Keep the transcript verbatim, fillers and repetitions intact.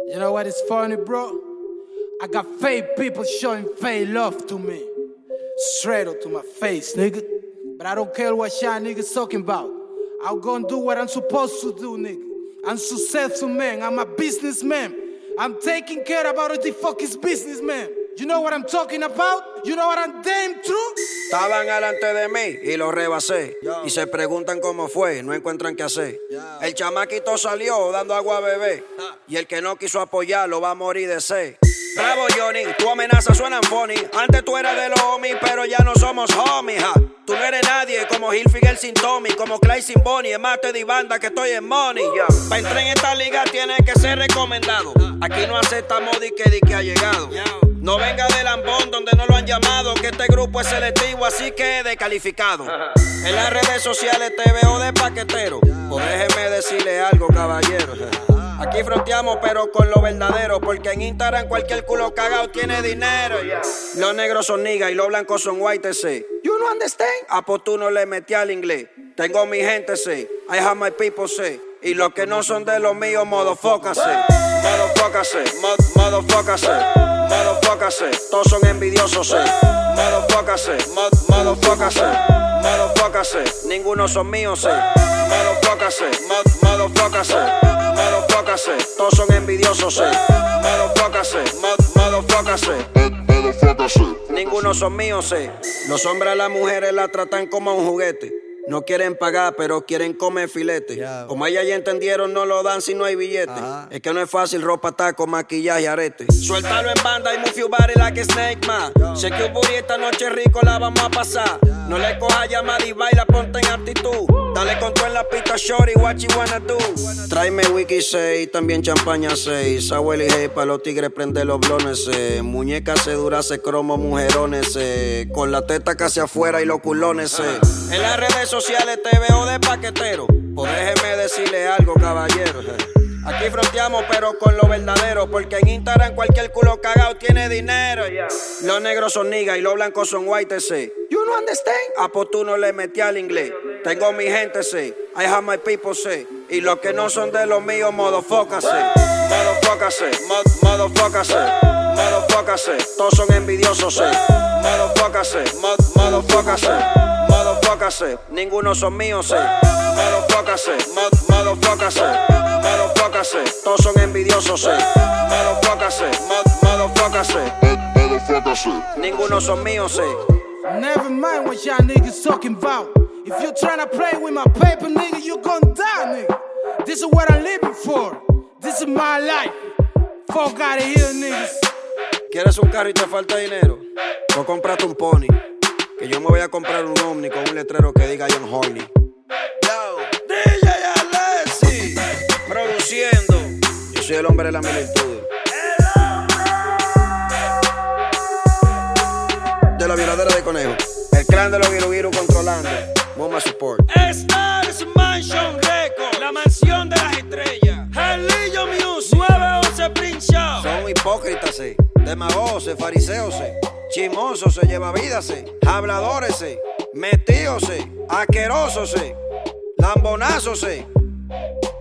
You know what is funny, bro? I got fake people showing fake love to me. Straight up to my face, nigga. But I don't care what y'all niggas talking about. I'm gonna do what I'm supposed to do, nigga. I'm successful man. I'm a businessman. I'm taking care about what the fuck is businessman. You know what I'm talking about? You know what I'm damn true? Estaban delante de mí y lo rebasé. Yo. Y se preguntan cómo fue, no encuentran qué hacer. Yo. El chamaquito salió dando agua a bebé. Ah. Y el que no quiso apoyarlo va a morir de sed. Bravo Johnny, tu amenazas suenan funny. Antes tú eras de los homies, pero ya no somos homies, ja. Tú no eres nadie, como Hilfiger sin Tommy, como Clay sin Bonnie, es más te di banda que estoy en money, yeah. Pa' entrar en esta liga tienes que ser recomendado. Aquí no aceptamos di que di que ha llegado. No venga de lambón donde no lo han llamado, que este grupo es selectivo, así que descalificado. En las redes sociales te veo de paquetero, pues déjeme decirle algo, caballero. Aquí fronteamos pero con lo verdadero, porque en Instagram cualquier culo cagado tiene dinero. Yeah. Los negros son niggas y los blancos son white, say. You no understand? Ah, pues tú no le metí al inglés. Tengo mi gente, say. I have my people, say. Y los que no son de los míos, motherfucker, say. Motherfucker, say. Motherfucker, say. Motherfucker, say. Todos son envidiosos, say. Motherfucker, say. Motherfucker, say. Motherfucker, say. Ninguno son míos, say. Motherfucker, say. Motherfucker, say. Motherfucker, say. Todos son envidiosos, say. Motherfucker, say. Motherfucker, say. Motherfucker, say. Ninguno son míos, say. Los hombres a las mujeres la tratan como a un juguete. No quieren pagar, pero quieren comer filete. Yeah. Como ellas ya entendieron, no lo dan si no hay billete. Uh-huh. Es que no es fácil ropa, taco, maquillaje y arete. Suéltalo en banda y move your body like a snake, man. Sé que un booty esta noche rico la vamos a pasar. Yeah. No le cojas llamada y baila, ponte en actitud. Dale con todo en la pista, shorty, what you wanna do. Tráeme whisky seis, también champaña seis. Samuel y hey, pa' los tigres prende los blones. Eh. Muñecas se dura, se cromo, mujerones. Eh. Con la teta casi afuera y los culones. Eh. En las redes sociales te veo de paquetero, pues déjeme decirle algo, caballero. Aquí fronteamos pero con lo verdadero, porque en Instagram cualquier culo cagado tiene dinero. Yeah. Los negros son niggas y los blancos son white, say. You no understand? Ah, pues tú no le metí al inglés. Tengo mi gente, say. I have my people, say. Y los que no son de los míos, motherfucker, say. Motherfucker, say. Motherfucker, say. Motherfucker, say. Todos son envidiosos, say. Motherfucker, say. Motherfucker, say. Motherfucker, say. Ninguno son míos, say. Motherfucker, say. Motherfucker, say. Motherfucker, say. Todos son envidiosos, say. Motherfucker, say. Motherfucker, say. Motherfucker, say. Ninguno son míos, say. Never mind what y'all niggas talking about. If you're trying to play with my paper, nigga, you gon' die, nigga. This is what I'm living for. This is my life. Fuck out of here, niggas. ¿Quieres un carro y te falta dinero? O cómprate un pony. Que yo me voy a comprar un Omni con un letrero que diga John Horny. Yo, D J Alexi, produciendo. Yo soy el hombre de la militudes. De la violadera de conejo. El clan de los Giru Giru controlando. Moma Support. Stars Mansion Records, la mansión de las estrellas. Jalillo Music, nueve once Prince Show. Son hipócritas, sí. Demagogos, fariseos, chimosos, se lleva vidas, habladores, metidos, asquerosos, lambonazos.